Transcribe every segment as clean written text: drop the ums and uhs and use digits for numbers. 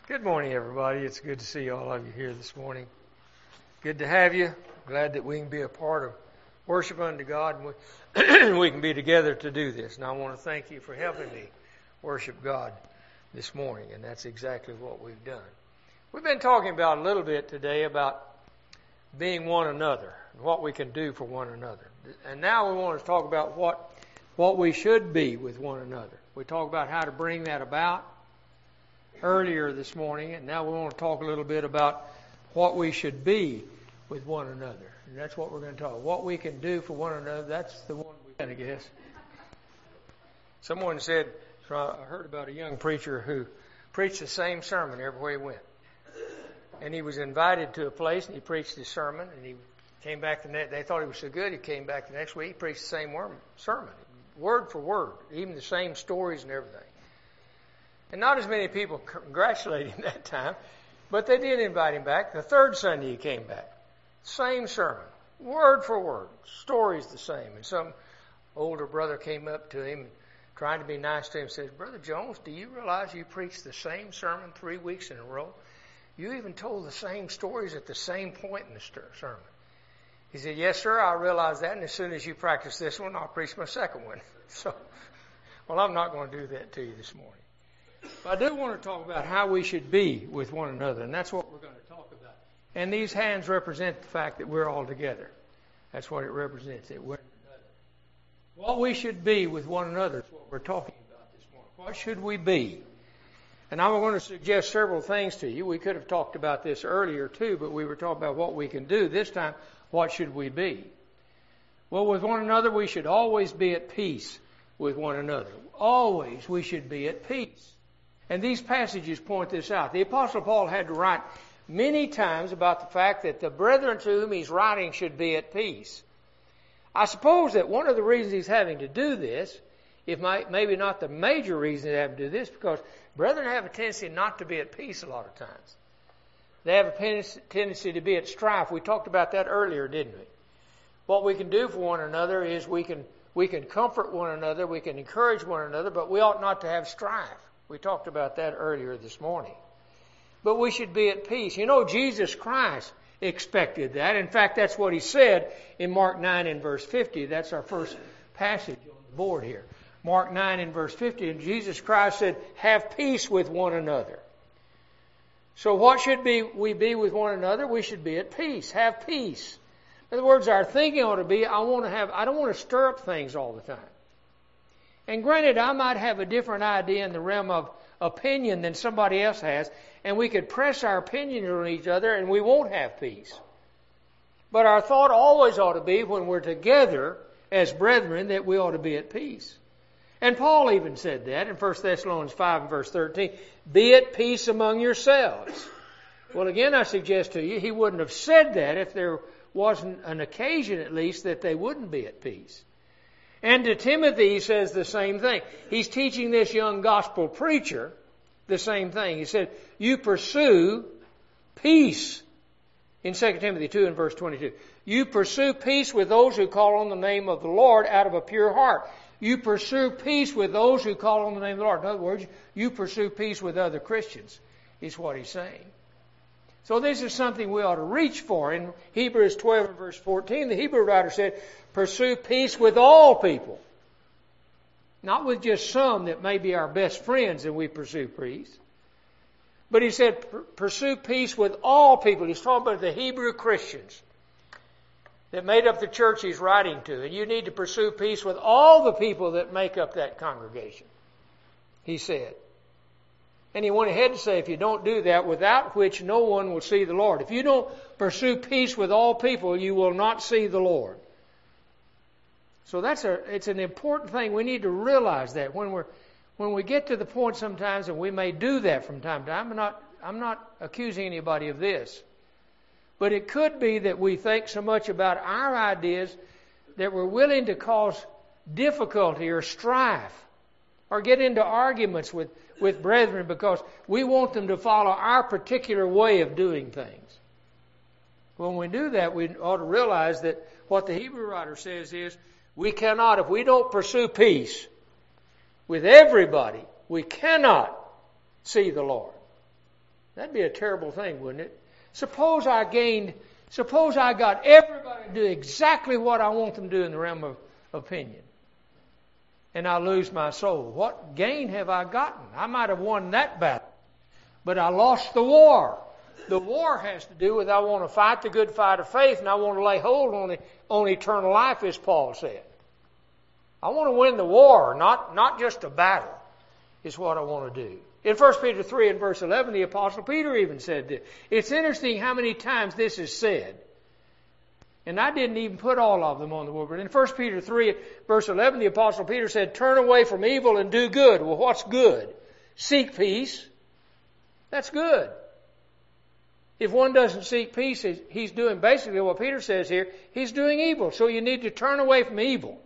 Good morning, everybody. It's good to see all of you here this morning. Good to have you. Glad that we can be a part of worship unto God and we can be together to do this. And I want to thank you for helping me worship God this morning, and that's exactly what we've done. We've been talking about a little bit today about being one another and what we can do for one another. And now we want to talk about what we should be with one another. We talked about how to bring that about earlier this morning, and now we want to talk a little bit about what we should be with one another. And that's what we're going to talk. What we can do for one another, that's the one we can, I guess. Someone said, I heard about a young preacher who preached the same sermon everywhere he went. And he was invited to a place and he preached his sermon, and he came back they thought he was so good, he came back the next week, he preached the same sermon, word for word, even the same stories and everything. And not as many people congratulated him that time, but they did invite him back. The third Sunday he came back. Same sermon, word for word, stories the same. And some older brother came up to him, trying to be nice to him, and says, "Brother Jones, do you realize you preached the same sermon 3 weeks in a row? You even told the same stories at the same point in the sermon." He said, "Yes, sir, I realize that, and as soon as you practice this one, I'll preach my second one." So, well, I'm not going to do that to you this morning. But I do want to talk about how we should be with one another, and that's what we're going to talk about. And these hands represent the fact that we're all together. That's what it represents, that we're together. What we should be with one another is what we're talking about this morning. What should we be? And I'm going to suggest several things to you. We could have talked about this earlier too, but we were talking about what we can do. This time, what should we be? Well, with one another, we should always be at peace with one another. Always we should be at peace. And these passages point this out. The Apostle Paul had to write many times about the fact that the brethren to whom he's writing should be at peace. I suppose that one of the reasons he's having to do this, if maybe not the major reason he's having to do this, because brethren have a tendency not to be at peace a lot of times. They have a tendency to be at strife. We talked about that earlier, didn't we? What we can do for one another is we can comfort one another, we can encourage one another, but we ought not to have strife. We talked about that earlier this morning. But we should be at peace. You know, Jesus Christ expected that. In fact, that's what he said in Mark 9 and verse 50. That's our first passage on the board here. Mark 9 and verse 50. And Jesus Christ said, "Have peace with one another." So what should we be with one another? We should be at peace. Have peace. In other words, our thinking ought to be, I don't want to stir up things all the time. And granted, I might have a different idea in the realm of opinion than somebody else has, and we could press our opinion on each other and we won't have peace. But our thought always ought to be, when we're together as brethren, that we ought to be at peace. And Paul even said that in 1 Thessalonians 5 and verse 13, "Be at peace among yourselves." Well, again, I suggest to you, he wouldn't have said that if there wasn't an occasion at least that they wouldn't be at peace. And to Timothy, he says the same thing. He's teaching this young gospel preacher the same thing. He said, "You pursue peace." In 2 Timothy 2 and verse 22. "You pursue peace with those who call on the name of the Lord out of a pure heart." You pursue peace with those who call on the name of the Lord. In other words, you pursue peace with other Christians, is what he's saying. So this is something we ought to reach for. In Hebrews 12 and verse 14, the Hebrew writer said, "Pursue peace with all people." Not with just some that may be our best friends and we pursue peace. But he said, pursue peace with all people. He's talking about the Hebrew Christians that made up the church he's writing to. And you need to pursue peace with all the people that make up that congregation, he said. And he went ahead to say, if you don't do that, without which no one will see the Lord. If you don't pursue peace with all people, you will not see the Lord. So it's an important thing. We need to realize that when we get to the point sometimes, and we may do that from time to time. I'm not accusing anybody of this. But it could be that we think so much about our ideas that we're willing to cause difficulty or strife or get into arguments with brethren because we want them to follow our particular way of doing things. When we do that, we ought to realize that what the Hebrew writer says is, we cannot, if we don't pursue peace with everybody, we cannot see the Lord. That'd be a terrible thing, wouldn't it? Suppose I got everybody to do exactly what I want them to do in the realm of opinion. And I lose my soul. What gain have I gotten? I might have won that battle, but I lost the war. The war has to do with I want to fight the good fight of faith, and I want to lay hold on eternal life, as Paul said. I want to win the war, not just a battle, is what I want to do. In 1 Peter 3 and verse 11, the Apostle Peter even said this. It's interesting how many times this is said. And I didn't even put all of them on the board. But in 1 Peter 3, verse 11, the Apostle Peter said, turn away from evil and do good. Well, what's good? Seek peace. That's good. If one doesn't seek peace, he's doing basically what Peter says here. He's doing evil. So you need to turn away from evil.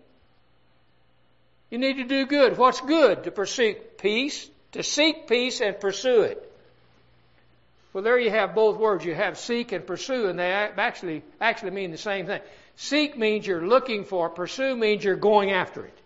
You need to do good. What's good? To pursue peace, to seek peace and pursue it. Well, there you have both words. You have seek and pursue, and they actually mean the same thing. Seek means you're looking for. Pursue means you're going after it.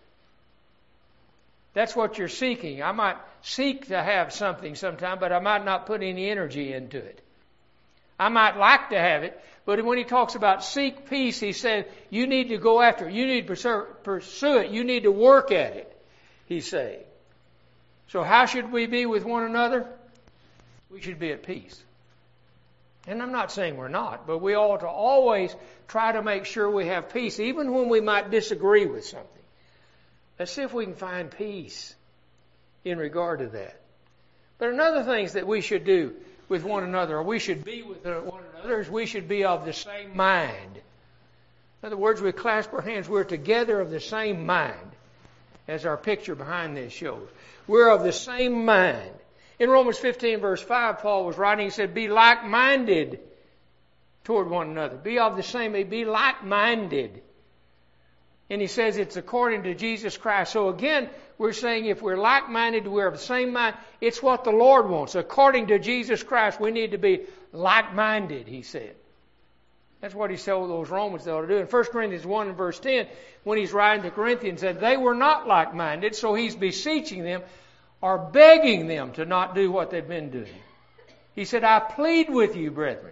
That's what you're seeking. I might seek to have something sometime, but I might not put any energy into it. I might like to have it, but when he talks about seek peace, he said you need to go after it. You need to pursue it. You need to work at it, he's saying. So how should we be with one another? We should be at peace. And I'm not saying we're not, but we ought to always try to make sure we have peace, even when we might disagree with something. Let's see if we can find peace in regard to that. But another thing that we should do with one another, or we should be with one another, is we should be of the same mind. In other words, we clasp our hands. We're together of the same mind, as our picture behind this shows. We're of the same mind. In Romans 15, verse 5, Paul was writing, he said, be like-minded toward one another. Be of the same, be like-minded. And he says it's according to Jesus Christ. So again, we're saying if we're like-minded, we're of the same mind. It's what the Lord wants. According to Jesus Christ, we need to be like-minded, he said. That's what he told those Romans they ought to do. In 1 Corinthians 1 and verse 10, when he's writing to Corinthians, said they were not like-minded, so he's beseeching them or begging them to not do what they've been doing. He said, I plead with you, brethren,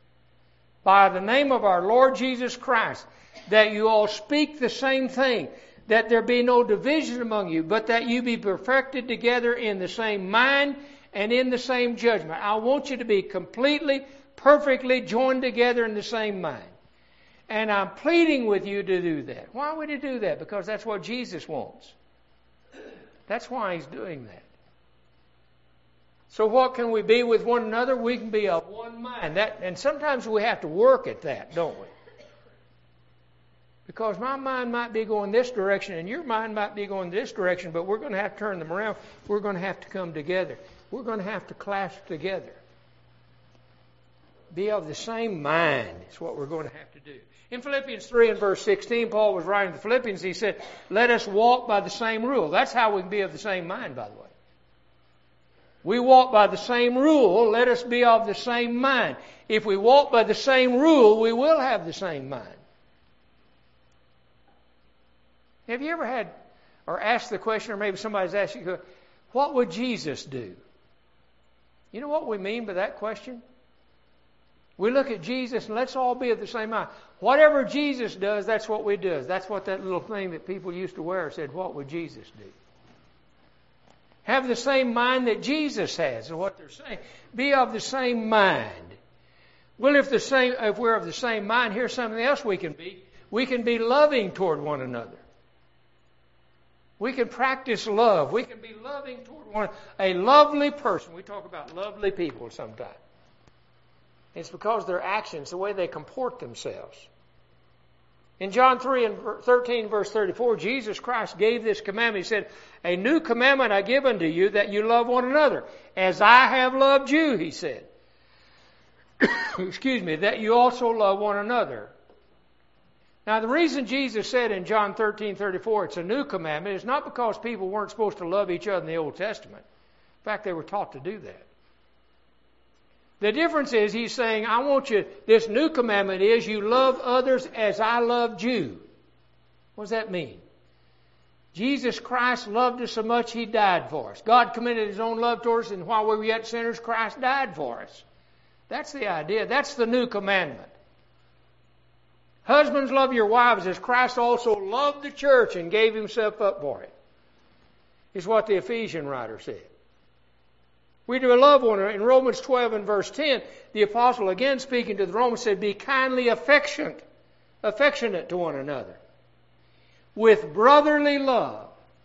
by the name of our Lord Jesus Christ, that you all speak the same thing, that there be no division among you, but that you be perfected together in the same mind and in the same judgment. I want you to be completely, perfectly joined together in the same mind. And I'm pleading with you to do that. Why would he do that? Because that's what Jesus wants. That's why he's doing that. So what can we be with one another? We can be of one mind. And sometimes we have to work at that, don't we? Because my mind might be going this direction and your mind might be going this direction, but we're going to have to turn them around. We're going to have to come together. We're going to have to clasp together. Be of the same mind is what we're going to have to do. In Philippians 3 and verse 16, Paul was writing to the Philippians, he said, let us walk by the same rule. That's how we can be of the same mind, by the way. We walk by the same rule, let us be of the same mind. If we walk by the same rule, we will have the same mind. Have you ever had, or asked the question, or maybe somebody's asked you, what would Jesus do? You know what we mean by that question? We look at Jesus and let's all be of the same mind. Whatever Jesus does, that's what we do. That's what that little thing that people used to wear said, what would Jesus do? Have the same mind that Jesus has, is what they're saying. Be of the same mind. Well, if we're of the same mind, here's something else we can be. We can be loving toward one another. We can practice love. We can be loving toward one another. A lovely person. We talk about lovely people sometimes. It's because their actions, the way they comport themselves. In John 3 and 13, verse 34, Jesus Christ gave this commandment. He said, a new commandment I give unto you, that you love one another. As I have loved you, he said. Excuse me, that you also love one another. Now, the reason Jesus said in John 13:34 it's a new commandment is not because people weren't supposed to love each other in the Old Testament. In fact, they were taught to do that. The difference is he's saying, I want you, this new commandment is you love others as I loved you. What does that mean? Jesus Christ loved us so much He died for us. God commended His own love towards us, and while we were yet sinners, Christ died for us. That's the idea. That's the new commandment. Husbands, love your wives as Christ also loved the church and gave Himself up for it. Is what the Ephesian writer said. We do love one another. In Romans 12 and verse 10, the apostle, again speaking to the Romans, said, be kindly affectionate to one another, with brotherly love.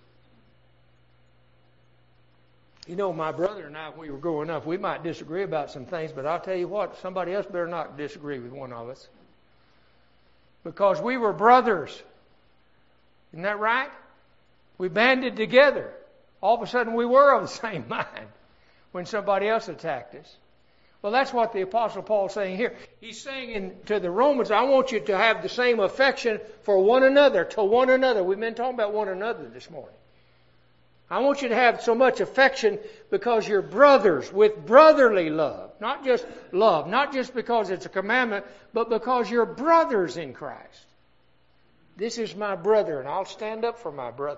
You know, my brother and I, when we were growing up, we might disagree about some things, but I'll tell you what, somebody else better not disagree with one of us. Because we were brothers. Isn't that right? We banded together. All of a sudden we were of the same mind when somebody else attacked us. Well, that's what the Apostle Paul is saying here. He's saying to the Romans, I want you to have the same affection for one another, to one another. We've been talking about one another this morning. I want you to have so much affection because you're brothers with brotherly love. Not just love, not just because it's a commandment, but because you're brothers in Christ. This is my brother, and I'll stand up for my brother.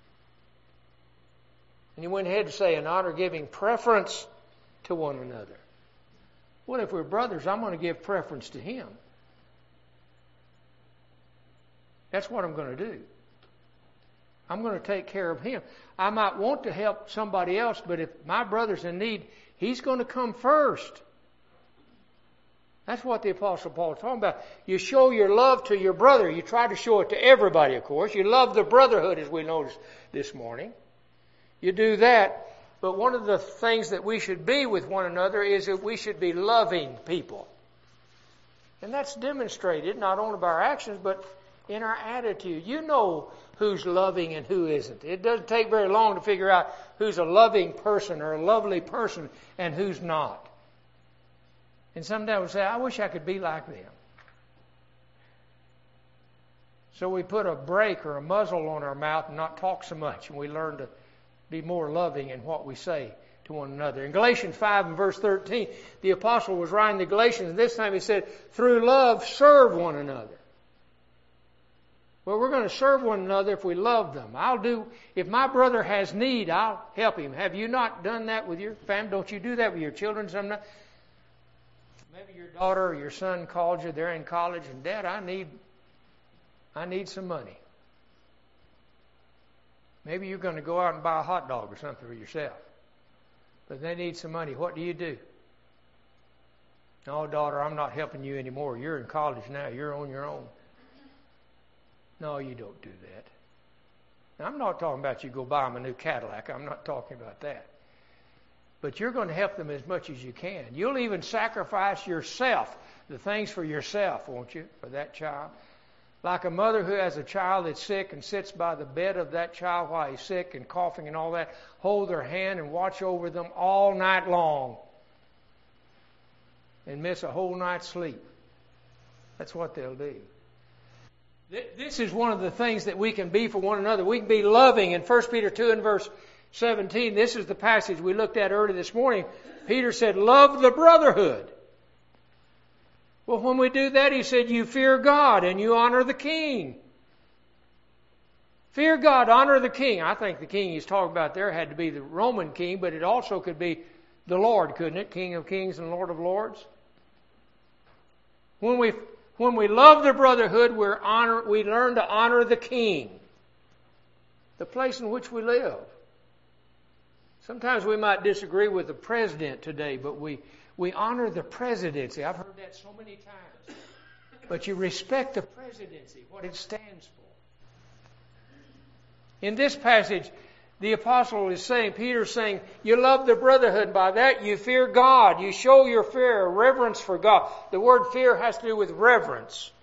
And he went ahead to say, an honor giving preference to one another. Well, if we're brothers, I'm going to give preference to him. That's what I'm going to do. I'm going to take care of him. I might want to help somebody else, but if my brother's in need, he's going to come first. That's what the Apostle Paul is talking about. You show your love to your brother. You try to show it to everybody, of course. You love the brotherhood, as we noticed this morning. You do that. But one of the things that we should be with one another is that we should be loving people. And that's demonstrated not only by our actions, but in our attitude. You know who's loving and who isn't. It doesn't take very long to figure out who's a loving person or a lovely person and who's not. And sometimes we say, I wish I could be like them. So we put a brake or a muzzle on our mouth and not talk so much, and we learn to be more loving in what we say to one another. In Galatians 5 and verse 13, the apostle was writing the Galatians, and this time he said, through love serve one another. Well, we're going to serve one another if we love them. If my brother has need, I'll help him. Have you not done that with your family? Don't you do that with your children sometimes? Maybe your daughter or your son called you, they're in college, and Dad, I need some money. Maybe you're going to go out and buy a hot dog or something for yourself. But they need some money. What do you do? No, daughter, I'm not helping you anymore. You're in college now. You're on your own. No, you don't do that. Now, I'm not talking about you go buy them a new Cadillac. I'm not talking about that. But you're going to help them as much as you can. You'll even sacrifice yourself, the things for yourself, won't you, for that child? Like a mother who has a child that's sick and sits by the bed of that child while he's sick and coughing and all that, hold their hand and watch over them all night long and miss a whole night's sleep. That's what they'll do. This is one of the things that we can be for one another. We can be loving. In 1 Peter 2 and verse 17, this is the passage we looked at earlier this morning. Peter said, love the brotherhood. Well, when we do that, he said, you fear God and you honor the king. Fear God, honor the king. I think the king he's talking about there had to be the Roman king, but it also could be the Lord, couldn't it? King of kings and Lord of lords. When we love the brotherhood, we learn to honor the king, the place in which we live. Sometimes we might disagree with the president today, but we honor the presidency. I've heard that so many times. But you respect the presidency, what it stands for. In this passage, the apostle is saying, Peter's saying, you love the brotherhood. By that you fear God. You show your fear, reverence for God. The word fear has to do with reverence.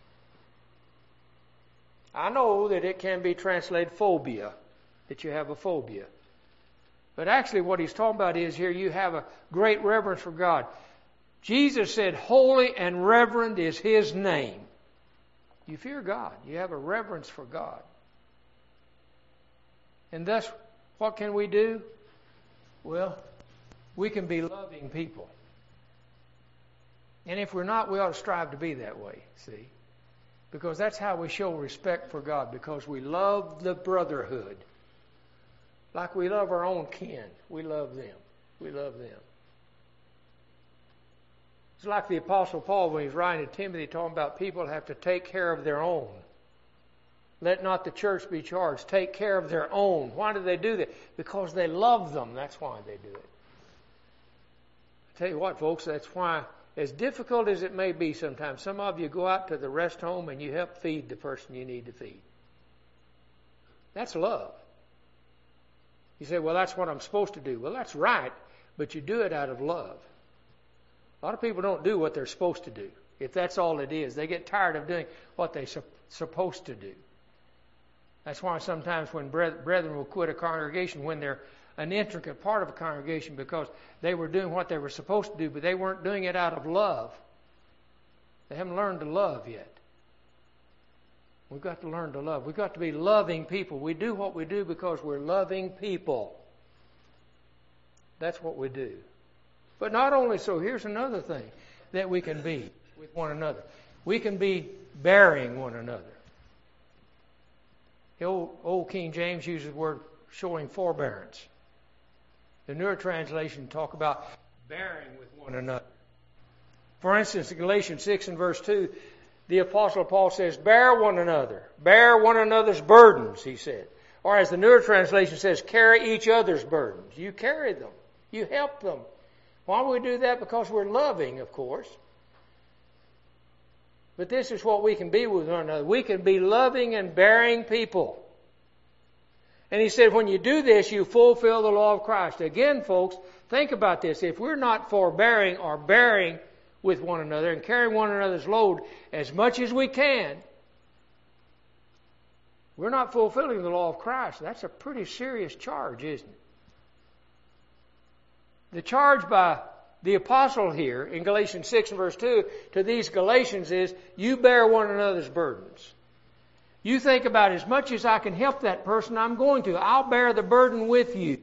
I know that it can be translated phobia, that you have a phobia. But actually what he's talking about is here you have a great reverence for God. Jesus said, holy and reverend is His name. You fear God. You have a reverence for God. And thus, what can we do? Well, we can be loving people. And if we're not, we ought to strive to be that way, see. Because that's how we show respect for God, because we love the brotherhood. Like we love our own kin. We love them. We love them. It's like the Apostle Paul when he's writing to Timothy talking about people have to take care of their own. Let not the church be charged. Take care of their own. Why do they do that? Because they love them. That's why they do it. I tell you what, folks, that's why, as difficult as it may be sometimes, some of you go out to the rest home and you help feed the person you need to feed. That's love. You say, well, that's what I'm supposed to do. Well, that's right, but you do it out of love. A lot of people don't do what they're supposed to do. If that's all it is, they get tired of doing what they're supposed to do. That's why sometimes when brethren will quit a congregation when they're an intricate part of a congregation because they were doing what they were supposed to do, but they weren't doing it out of love. They haven't learned to love yet. We've got to learn to love. We've got to be loving people. We do what we do because we're loving people. That's what we do. But not only so, here's another thing that we can be with one another. We can be bearing one another. The old King James uses the word showing forbearance. The newer translation talk about bearing with one another. For instance, in Galatians 6 and verse 2, the Apostle Paul says, bear one another. Bear one another's burdens, he said. Or as the newer translation says, carry each other's burdens. You carry them. You help them. Why do we do that? Because we're loving, of course. But this is what we can be with one another. We can be loving and bearing people. And he said, when you do this, you fulfill the law of Christ. Again, folks, think about this. If we're not forbearing or bearing with one another and carrying one another's load as much as we can, we're not fulfilling the law of Christ. That's a pretty serious charge, isn't it? The charge by the apostle here in Galatians 6 and verse 2 to these Galatians is, you bear one another's burdens. You think about as much as I can help that person, I'm going to. I'll bear the burden with you.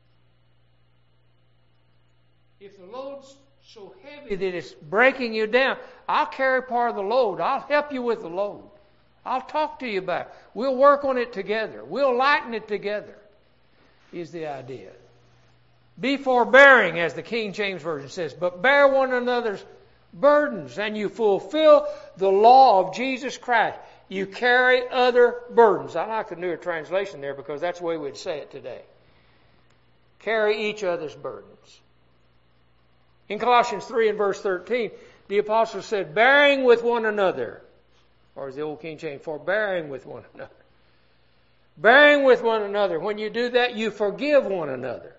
If the load's so heavy that it's breaking you down, I'll carry part of the load. I'll help you with the load. I'll talk to you about it. We'll work on it together. We'll lighten it together, is the idea. Be forbearing, as the King James Version says, but bear one another's burdens, and you fulfill the law of Jesus Christ. You carry other burdens. I like the newer translation there because that's the way we'd say it today. Carry each other's burdens. In Colossians 3 and verse 13, the apostle said, bearing with one another. Or as the old King James, forbearing with one another. Bearing with one another. When you do that, you forgive one another.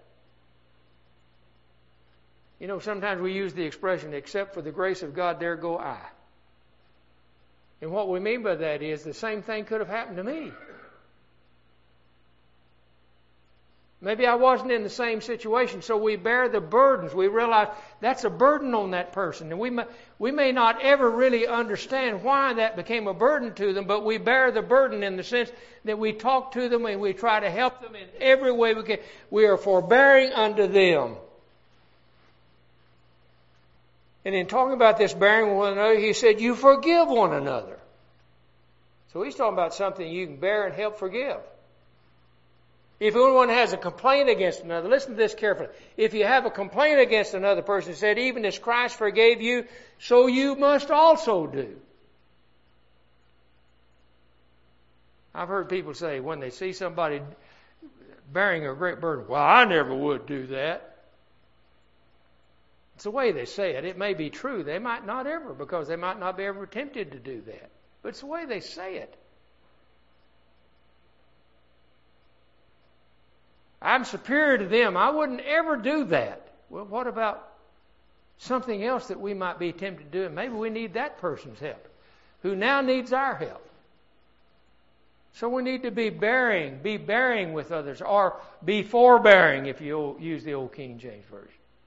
You know, sometimes we use the expression, except for the grace of God, there go I. And what we mean by that is the same thing could have happened to me. Maybe I wasn't in the same situation, so we bear the burdens. We realize that's a burden on that person. And we may not ever really understand why that became a burden to them, but we bear the burden in the sense that we talk to them and we try to help them in every way we can. We are forbearing unto them. And in talking about this bearing with one another, he said, you forgive one another. So he's talking about something you can bear and help forgive. If anyone has a complaint against another, listen to this carefully. If you have a complaint against another person, said, even as Christ forgave you, so you must also do. I've heard people say when they see somebody bearing a great burden, well, I never would do that. It's the way they say it. It may be true. They might not ever, because they might not be ever tempted to do that. But it's the way they say it. I'm superior to them. I wouldn't ever do that. Well, what about something else that we might be tempted to do? And maybe we need that person's help, who now needs our help. So we need to be bearing with others, or be forbearing if you use the old King James Version.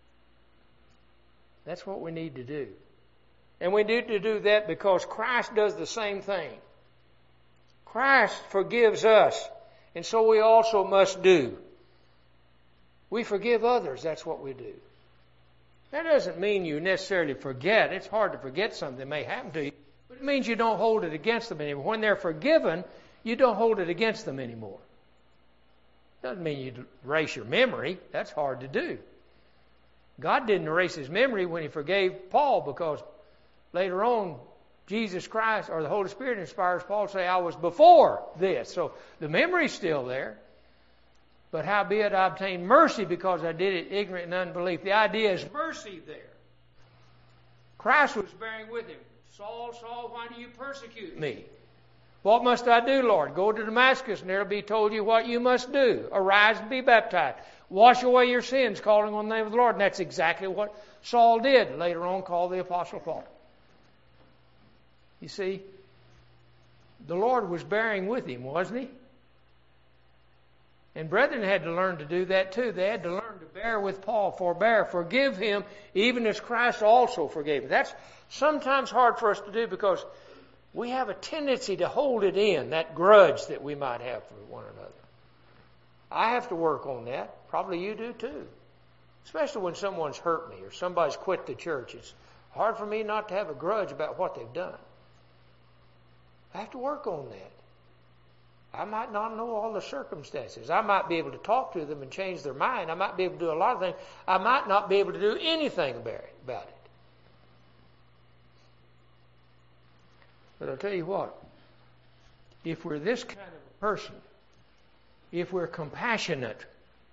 That's what we need to do. And we need to do that because Christ does the same thing. Christ forgives us, and so we also must do. We forgive others, that's what we do. That doesn't mean you necessarily forget. It's hard to forget something that may happen to you. But it It means you don't hold it against them anymore. When they're forgiven, you don't hold it against them anymore. Doesn't mean you erase your memory. That's hard to do. God didn't erase his memory when he forgave Paul, because later on, Jesus Christ or the Holy Spirit inspires Paul to say, I was before this. So the memory's still there. But howbeit I obtained mercy because I did it ignorant and unbelief. The idea is mercy there. Christ was bearing with him. Saul, Saul, why do you persecute me? What must I do, Lord? Go to Damascus, and there will be told you what you must do. Arise and be baptized. Wash away your sins, calling on the name of the Lord. And that's exactly what Saul did, later on called the Apostle Paul. You see, the Lord was bearing with him, wasn't he? And brethren had to learn to do that too. They had to learn to bear with Paul, forbear, forgive him, even as Christ also forgave him. That's sometimes hard for us to do because we have a tendency to hold it in, that grudge that we might have for one another. I have to work on that. Probably you do too. Especially when someone's hurt me or somebody's quit the church. It's hard for me not to have a grudge about what they've done. I have to work on that. I might not know all the circumstances. I might be able to talk to them and change their mind. I might be able to do a lot of things. I might not be able to do anything about it. But I'll tell you what, if we're this kind of a person, if we're compassionate,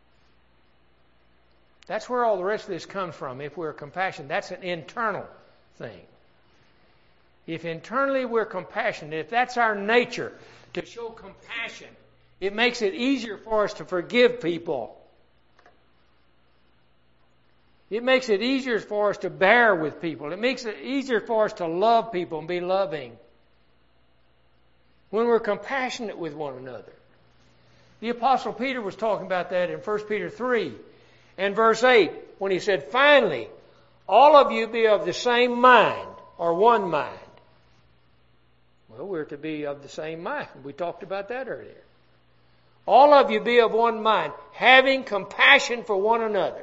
that's where all the rest of this comes from. If we're compassionate, that's an internal thing. If internally we're compassionate, if that's our nature, to show compassion, it makes it easier for us to forgive people. It makes it easier for us to bear with people. It makes it easier for us to love people and be loving. When we're compassionate with one another. The Apostle Peter was talking about that in 1 Peter 3 and verse 8 when he said, finally, all of you be of the same mind or one mind. Well, we're to be of the same mind. We talked about that earlier. All of you be of one mind, having compassion for one another.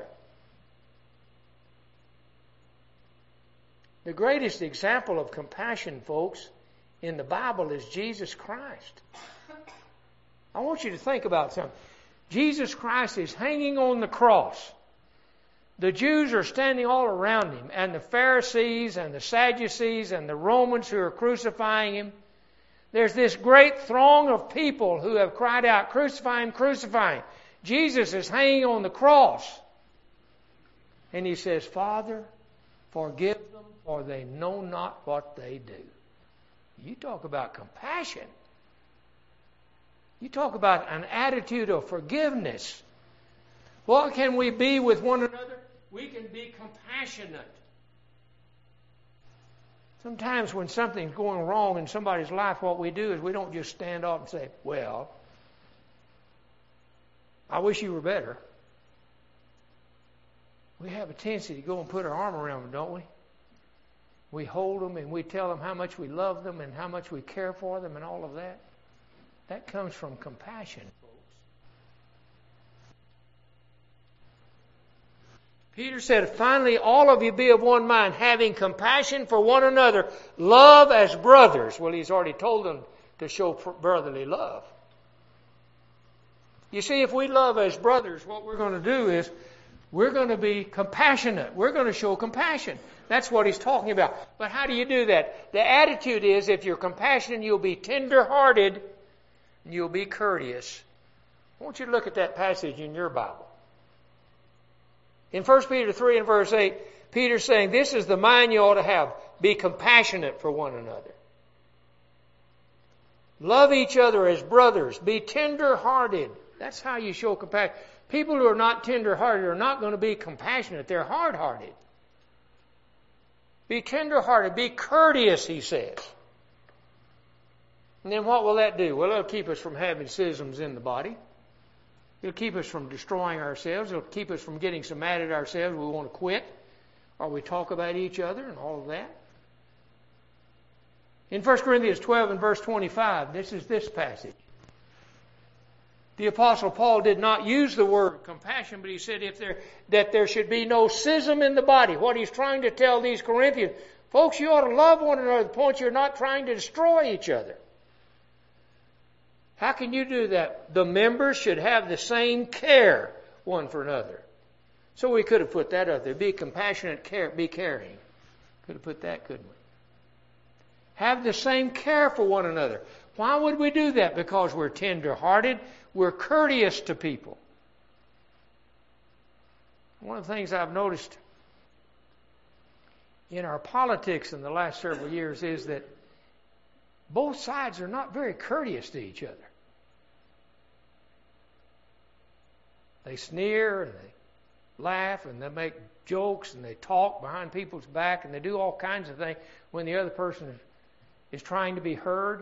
The greatest example of compassion, folks, in the Bible is Jesus Christ. I want you to think about something. Jesus Christ is hanging on the cross. The Jews are standing all around him, and the Pharisees and the Sadducees and the Romans who are crucifying him. There's this great throng of people who have cried out, crucify him, crucify him. Jesus is hanging on the cross. And he says, Father, forgive them, for they know not what they do. You talk about compassion. You talk about an attitude of forgiveness. What can we be with one another? We can be compassionate. Sometimes when something's going wrong in somebody's life, what we do is we don't just stand up and say, well, I wish you were better. We have a tendency to go and put our arm around them, don't we? We hold them and we tell them how much we love them and how much we care for them and all of that. That comes from compassion, folks. Peter said, finally, all of you be of one mind, having compassion for one another, love as brothers. Well, he's already told them to show brotherly love. You see, if we love as brothers, what we're going to do is we're going to be compassionate. We're going to show compassion. That's what he's talking about. But how do you do that? The attitude is, if you're compassionate, you'll be tender-hearted and you'll be courteous. I want you to look at that passage in your Bible. In 1 Peter 3 and verse 8, Peter's saying, this is the mind you ought to have. Be compassionate for one another. Love each other as brothers. Be tender-hearted. That's how you show compassion. People who are not tender-hearted are not going to be compassionate. They're hard-hearted. Be tender-hearted. Be courteous, he says. And then what will that do? Well, it'll keep us from having schisms in the body. It'll keep us from destroying ourselves. It'll keep us from getting so mad at ourselves we want to quit. Or we talk about each other and all of that. In 1 Corinthians 12 and verse 25, this is this passage. The Apostle Paul did not use the word compassion, but he said that there should be no schism in the body. What he's trying to tell these Corinthians, Folks, you ought to love one another to the point you're not trying to destroy each other. How can you do that? The members should have the same care one for another. So we could have put that up there. Be compassionate, be caring. Could have put that, couldn't we? Have the same care for one another. Why would we do that? Because we're tender-hearted. We're courteous to people. One of the things I've noticed in our politics in the last several years is that both sides are not very courteous to each other. They sneer and they laugh and they make jokes and they talk behind people's back and they do all kinds of things when the other person is trying to be heard.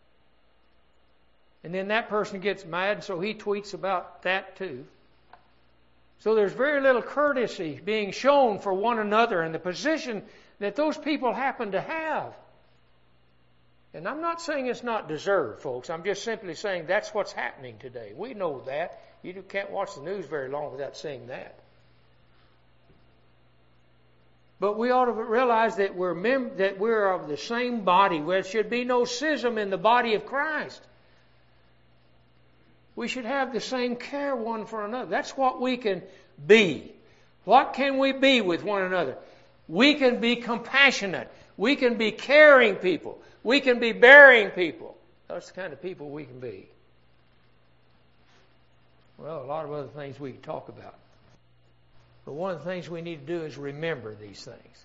And then that person gets mad, so he tweets about that too. So there's very little courtesy being shown for one another in the position that those people happen to have. And I'm not saying it's not deserved, folks. I'm just simply saying that's what's happening today. We know that. You can't watch the news very long without seeing that. But we ought to realize that we're of the same body. There should be no schism in the body of Christ. We should have the same care one for another. That's what we can be. What can we be with one another? We can be compassionate. We can be caring people. We can be bearing people. That's the kind of people we can be. Well, a lot of other things we can talk about. But one of the things we need to do is remember these things.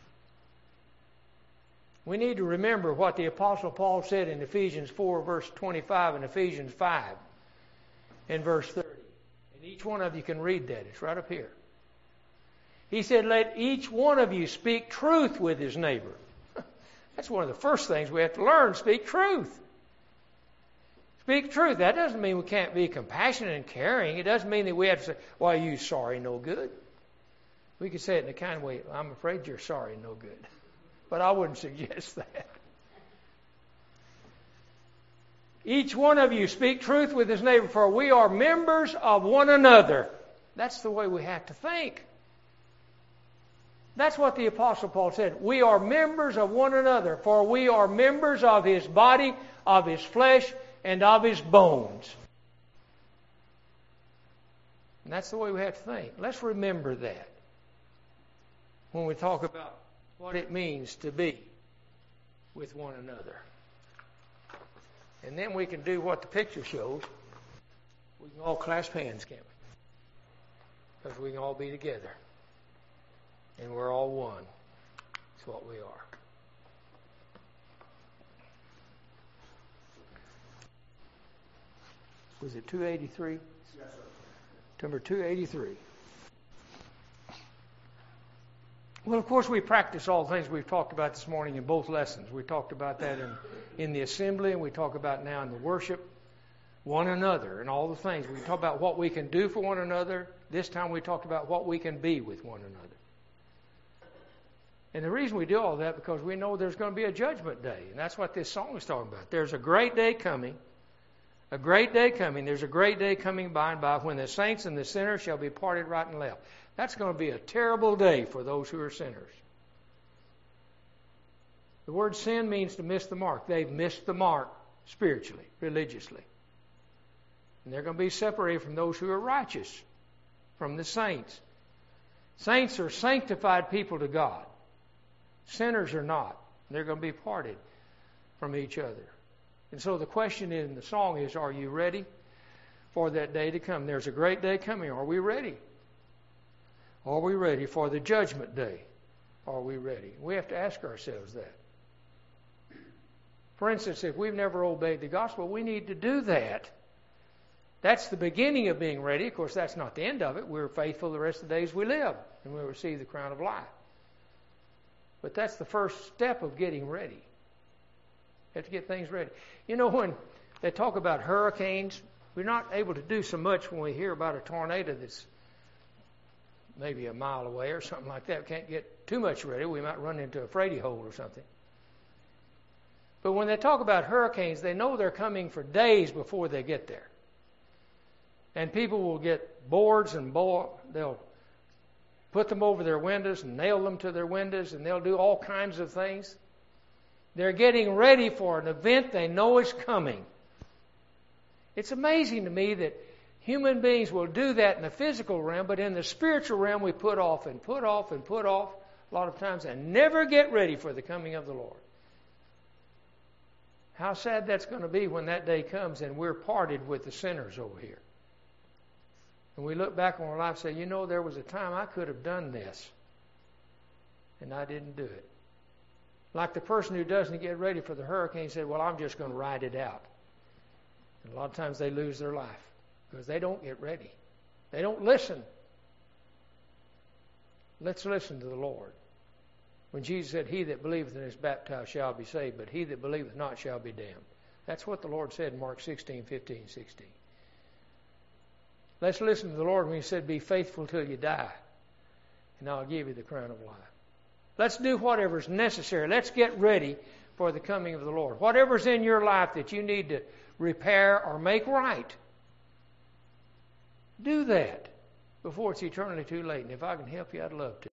We need to remember what the Apostle Paul said in Ephesians 4, verse 25, and Ephesians 5, and verse 30. And each one of you can read that. It's right up here. He said, let each one of you speak truth with his neighbor. That's one of the first things we have to learn, speak truth. Speak truth. That doesn't mean we can't be compassionate and caring. It doesn't mean that we have to say, why, you sorry, no good. We could say it in a kind of way, I'm afraid you're sorry, no good. But I wouldn't suggest that. Each one of you speak truth with his neighbor, for we are members of one another. That's the way we have to think. That's what the Apostle Paul said. We are members of one another, for we are members of his body, of his flesh, and of his bones. And that's the way we have to think. Let's remember that when we talk about what it means to be with one another. And then we can do what the picture shows. We can all clasp hands, can't we? Because we can all be together. And we're all one. That's what we are. Was it 283? Yes, sir. Number 283. Well, of course, we practice all the things we've talked about this morning in both lessons. We talked about that in the assembly, and we talk about now in the worship. One another and all the things. We talk about what we can do for one another. This time we talked about what we can be with one another. And the reason we do all that because we know there's going to be a judgment day. And that's what this song is talking about. There's a great day coming. A great day coming. There's a great day coming by and by when the saints and the sinners shall be parted right and left. That's going to be a terrible day for those who are sinners. The word sin means to miss the mark. They've missed the mark spiritually, religiously. And they're going to be separated from those who are righteous, from the saints. Saints are sanctified people to God. Sinners are not. They're going to be parted from each other. And so the question in the song is, are you ready for that day to come? There's a great day coming. Are we ready? Are we ready for the judgment day? Are we ready? We have to ask ourselves that. For instance, if we've never obeyed the gospel, we need to do that. That's the beginning of being ready. Of course, that's not the end of it. We're faithful the rest of the days we live, and we'll receive the crown of life. But that's the first step of getting ready. You have to get things ready. You know, when they talk about hurricanes, we're not able to do so much when we hear about a tornado that's maybe a mile away or something like that. We can't get too much ready. We might run into a Frady hole or something. But when they talk about hurricanes, they know they're coming for days before they get there. And people will get boards and they'll put them over their windows and nail them to their windows, and they'll do all kinds of things. They're getting ready for an event they know is coming. It's amazing to me that human beings will do that in the physical realm, but in the spiritual realm we put off and put off and put off a lot of times and never get ready for the coming of the Lord. How sad that's going to be when that day comes and we're parted with the sinners over here. And we look back on our life and say, there was a time I could have done this, and I didn't do it. Like the person who doesn't get ready for the hurricane said, well, I'm just going to ride it out. And a lot of times they lose their life because they don't get ready. They don't listen. Let's listen to the Lord. When Jesus said, he that believeth and is baptized shall be saved, but he that believeth not shall be damned. That's what the Lord said in Mark 16:15, 16. Let's listen to the Lord when he said, be faithful till you die, and I'll give you the crown of life. Let's do whatever's necessary. Let's get ready for the coming of the Lord. Whatever's in your life that you need to repair or make right, do that before it's eternally too late. And if I can help you, I'd love to.